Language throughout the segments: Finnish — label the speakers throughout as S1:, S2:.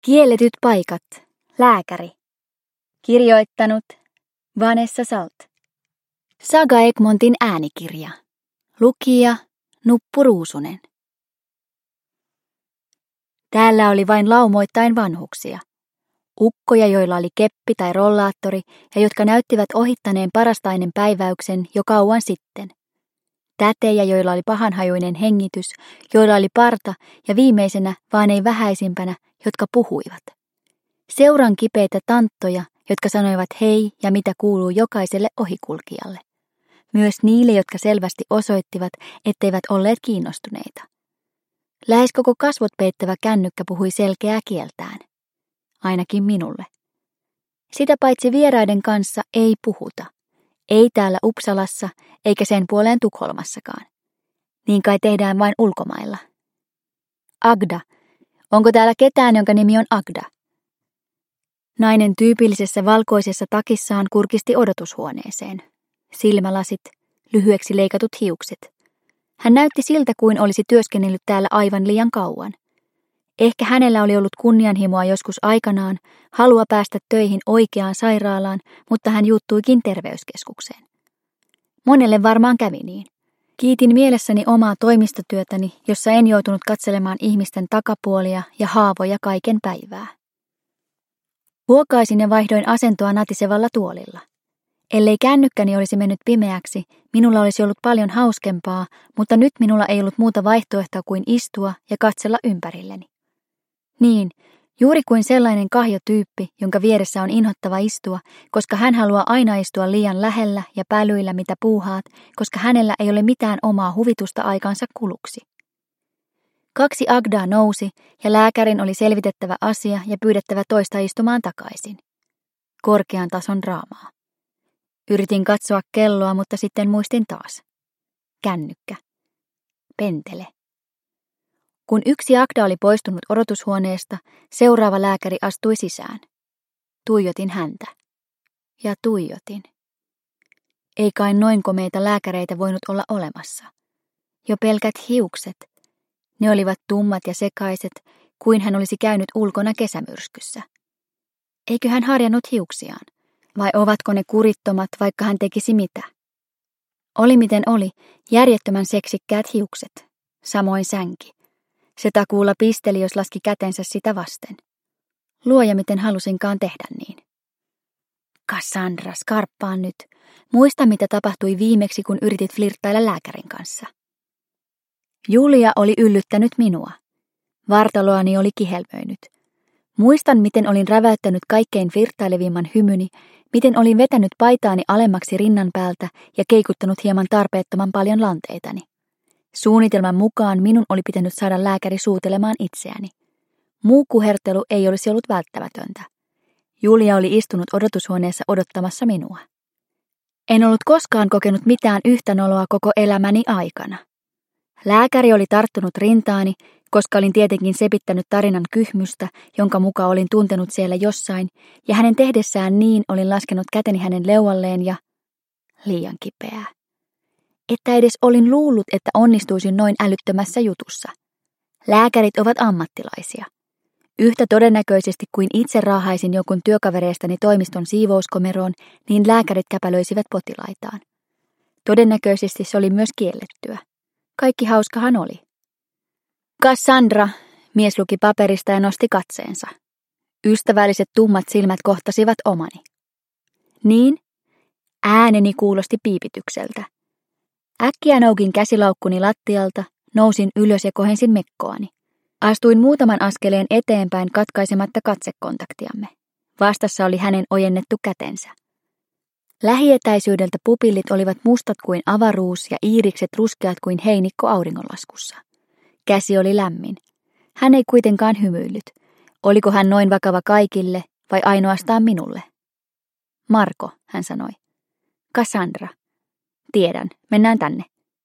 S1: Kielletyt paikat. Lääkäri. Kirjoittanut Vanessa Salt. Saga Egmontin äänikirja. Lukija Nuppu Ruusunen. Täällä oli vain laumoittain vanhuksia. Ukkoja, joilla oli keppi tai rollaattori ja jotka näyttivät ohittaneen parastainen päiväyksen jo kauan sitten. Tätejä, joilla oli pahanhajuinen hengitys, joilla oli parta ja viimeisenä, vaan ei vähäisimpänä, jotka puhuivat. Seuran kipeitä tanttoja, jotka sanoivat hei ja mitä kuuluu jokaiselle ohikulkijalle. Myös niille, jotka selvästi osoittivat, etteivät olleet kiinnostuneita. Lähes koko kasvot peittävä kännykkä puhui selkeää kieltään. Ainakin minulle. Sitä paitsi vieraiden kanssa ei puhuta. Ei täällä Uppsalassa, eikä sen puoleen Tukholmassakaan. Niin kai tehdään vain ulkomailla. Agda. Onko täällä ketään, jonka nimi on Agda? Nainen tyypillisessä valkoisessa takissaan kurkisti odotushuoneeseen. Silmälasit, lyhyeksi leikatut hiukset. Hän näytti siltä, kuin olisi työskennellyt täällä aivan liian kauan. Ehkä hänellä oli ollut kunnianhimoa joskus aikanaan, halua päästä töihin oikeaan sairaalaan, mutta hän juuttuikin terveyskeskukseen. Monelle varmaan kävi niin. Kiitin mielessäni omaa toimistotyötäni, jossa en joutunut katselemaan ihmisten takapuolia ja haavoja kaiken päivää. Huokaisin ja vaihdoin asentoa natisevalla tuolilla. Ellei kännykkäni olisi mennyt pimeäksi, minulla olisi ollut paljon hauskempaa, mutta nyt minulla ei ollut muuta vaihtoehtoa kuin istua ja katsella ympärilleni. Niin, juuri kuin sellainen kahjotyyppi, jonka vieressä on inhottava istua, koska hän haluaa aina istua liian lähellä ja pälyillä mitä puuhaat, koska hänellä ei ole mitään omaa huvitusta aikansa kuluksi. 2 Agdaa nousi ja lääkärin oli selvitettävä asia ja pyydettävä toista istumaan takaisin. Korkean tason draamaa. Yritin katsoa kelloa, mutta sitten muistin taas. Kännykkä. Pentele. Kun 1 Agda oli poistunut odotushuoneesta, seuraava lääkäri astui sisään. Tuijotin häntä. Ja tuijotin. Ei kai noin komeita lääkäreitä voinut olla olemassa. Jo pelkät hiukset. Ne olivat tummat ja sekaiset, kuin hän olisi käynyt ulkona kesämyrskyssä. Eikö hän harjannut hiuksiaan? Vai ovatko ne kurittomat, vaikka hän tekisi mitä? Oli miten oli, järjettömän seksikkäät hiukset. Samoin sänki. Se takuulla pisteli, jos laski kätensä sitä vasten. Luoja, miten halusinkaan tehdä niin. Cassandra, skarppaa nyt. Muista, mitä tapahtui viimeksi, kun yritit flirttailla lääkärin kanssa. Julia oli yllyttänyt minua. Vartaloani oli kihelmöinyt. Muistan, miten olin räväyttänyt kaikkein flirttailevimman hymyni, miten olin vetänyt paitaani alemmaksi rinnan päältä ja keikuttanut hieman tarpeettoman paljon lanteitani. Suunnitelman mukaan minun oli pitänyt saada lääkäri suutelemaan itseäni. Muu kuhertelu ei olisi ollut välttämätöntä. Julia oli istunut odotushuoneessa odottamassa minua. En ollut koskaan kokenut mitään yhtä noloa koko elämäni aikana. Lääkäri oli tarttunut rintaani, koska olin tietenkin sepittänyt tarinan kyhmystä, jonka mukaan olin tuntenut siellä jossain, ja hänen tehdessään niin olin laskenut käteni hänen leualleen ja liian kipeää. Että edes olin luullut, että onnistuisin noin älyttömässä jutussa. Lääkärit ovat ammattilaisia. Yhtä todennäköisesti kuin itse raahaisin jonkun työkavereistani toimiston siivouskomeroon, niin lääkärit käpälöisivät potilaitaan. Todennäköisesti se oli myös kiellettyä. Kaikki hauskahan oli. Cassandra, mies luki paperista ja nosti katseensa. Ystävälliset tummat silmät kohtasivat omani. Niin? Ääneni kuulosti piipitykseltä. Äkkiä noukin käsilaukkuni lattialta, nousin ylös ja kohensin mekkoani. Astuin muutaman askeleen eteenpäin katkaisematta katsekontaktiamme. Vastassa oli hänen ojennettu kätensä. Lähietäisyydeltä pupillit olivat mustat kuin avaruus ja iirikset ruskeat kuin heinikko auringonlaskussa. Käsi oli lämmin. Hän ei kuitenkaan hymyillyt. Oliko hän noin vakava kaikille vai ainoastaan minulle? Marko, hän sanoi. Cassandra. Tiedän, mennään tänne.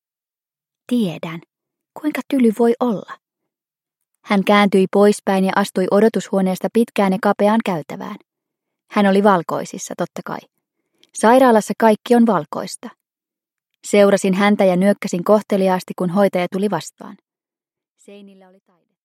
S1: Tiedän. Kuinka tyly voi olla? Hän kääntyi poispäin ja astui odotushuoneesta pitkään ja kapeaan käytävään. Hän oli valkoisissa, totta kai. Sairaalassa kaikki on valkoista. Seurasin häntä ja nyökkäsin kohteliaasti, kun hoitaja tuli vastaan. Seinillä oli taide.